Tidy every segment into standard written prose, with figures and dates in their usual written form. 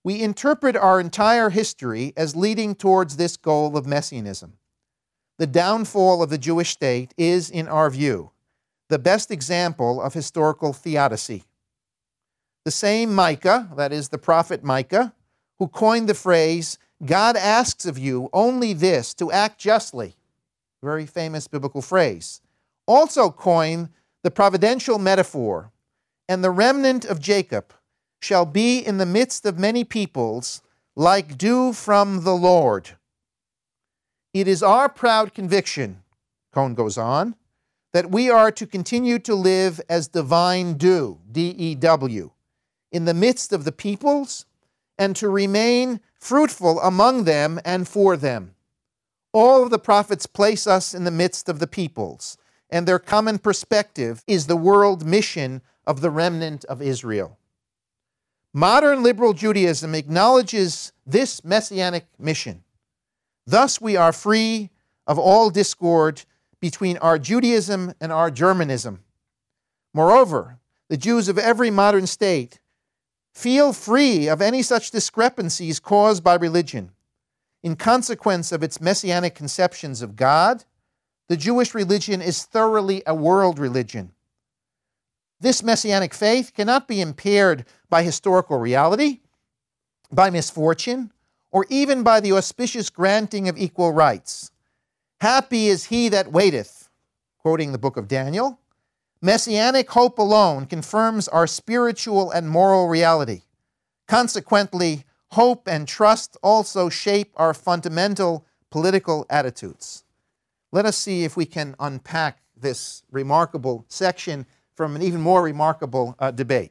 We interpret our entire history as leading towards this goal of Messianism. The downfall of the Jewish state is, in our view, the best example of historical theodicy. The same Micah, that is the prophet Micah, who coined the phrase, "God asks of you only this, to act justly," very famous biblical phrase, also coined the providential metaphor, "And the remnant of Jacob shall be in the midst of many peoples, like dew from the Lord." It is our proud conviction, Cone goes on, that we are to continue to live as divine dew, D-E-W, in the midst of the peoples, and to remain fruitful among them and for them. All of the prophets place us in the midst of the peoples, and their common perspective is the world mission of the remnant of Israel. Modern liberal Judaism acknowledges this messianic mission. Thus we are free of all discord between our Judaism and our Germanism. Moreover, the Jews of every modern state feel free of any such discrepancies caused by religion. In consequence of its messianic conceptions of God, the Jewish religion is thoroughly a world religion. This messianic faith cannot be impaired by historical reality, by misfortune, or even by the auspicious granting of equal rights. "Happy is he that waiteth," quoting the book of Daniel. Messianic hope alone confirms our spiritual and moral reality. Consequently, hope and trust also shape our fundamental political attitudes. Let us see if we can unpack this remarkable section from an even more remarkable debate.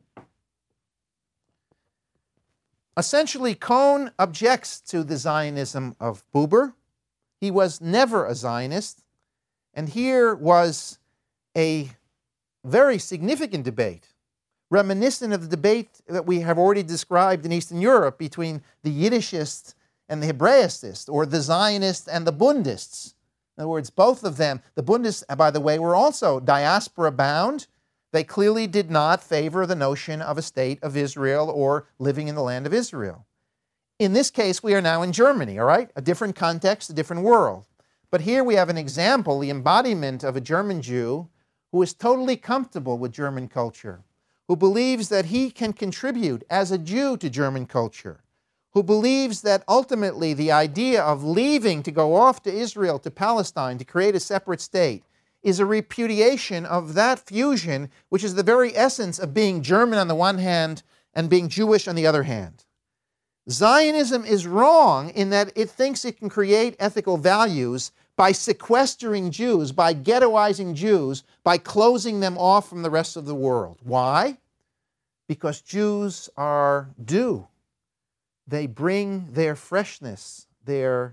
Essentially, Cone objects to the Zionism of Buber. He was never a Zionist, and here was a very significant debate, reminiscent of the debate that we have already described in Eastern Europe between the Yiddishists and the Hebraicists, or the Zionists and the Bundists. In other words, both of them, the Bundists, by the way, were also diaspora-bound. They clearly did not favor the notion of a state of Israel or living in the land of Israel. In this case, we are now in Germany, all right? A different context, a different world. But here we have an example, the embodiment of a German Jew who is totally comfortable with German culture, who believes that he can contribute as a Jew to German culture, who believes that ultimately the idea of leaving to go off to Israel, to Palestine, to create a separate state, is a repudiation of that fusion, which is the very essence of being German on the one hand and being Jewish on the other hand. Zionism is wrong in that it thinks it can create ethical values by sequestering Jews, by ghettoizing Jews, by closing them off from the rest of the world. Why? Because Jews are dew. They bring their freshness, they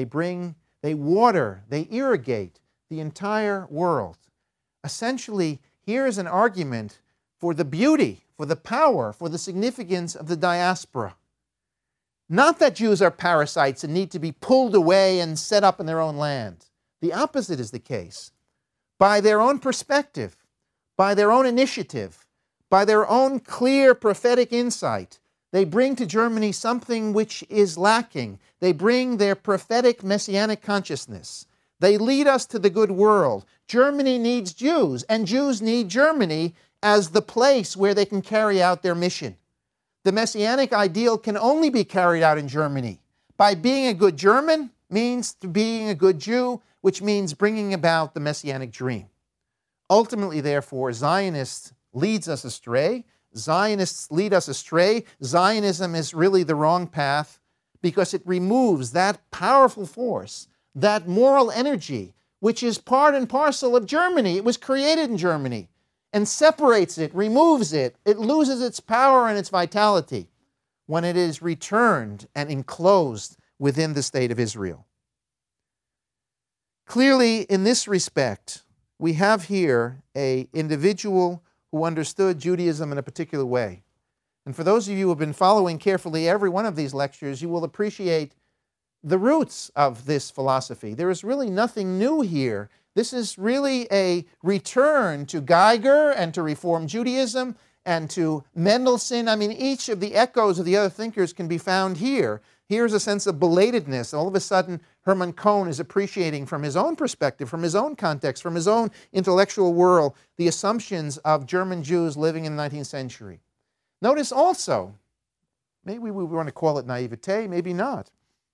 water, they irrigate the entire world. Essentially, here is an argument for the beauty, for the power, for the significance of the diaspora. Not that Jews are parasites and need to be pulled away and set up in their own land. The opposite is the case. By their own perspective, by their own initiative, by their own clear prophetic insight, they bring to Germany something which is lacking. They bring their prophetic messianic consciousness. They lead us to the good world. Germany needs Jews, and Jews need Germany as the place where they can carry out their mission. The messianic ideal can only be carried out in Germany. By being a good German means to being a good Jew, which means bringing about the messianic dream. Ultimately, therefore, Zionists leads us astray. Zionists lead us astray. Zionism is really the wrong path because it removes that powerful force, that moral energy, which is part and parcel of Germany. It was created in Germany, and separates it, removes it. It loses its power and its vitality when it is returned and enclosed within the state of Israel. Clearly, in this respect, we have here an individual who understood Judaism in a particular way. And for those of you who have been following carefully every one of these lectures, you will appreciate the roots of this philosophy. There is really nothing new here. This is really a return to Geiger and to Reform Judaism and to Mendelssohn. I mean, each of the echoes of the other thinkers can be found here. Here's a sense of belatedness. All of a sudden, Hermann Cohn is appreciating from his own perspective, from his own context, from his own intellectual world, the assumptions of German Jews living in the 19th century. Notice also, maybe we want to call it naivete, maybe not.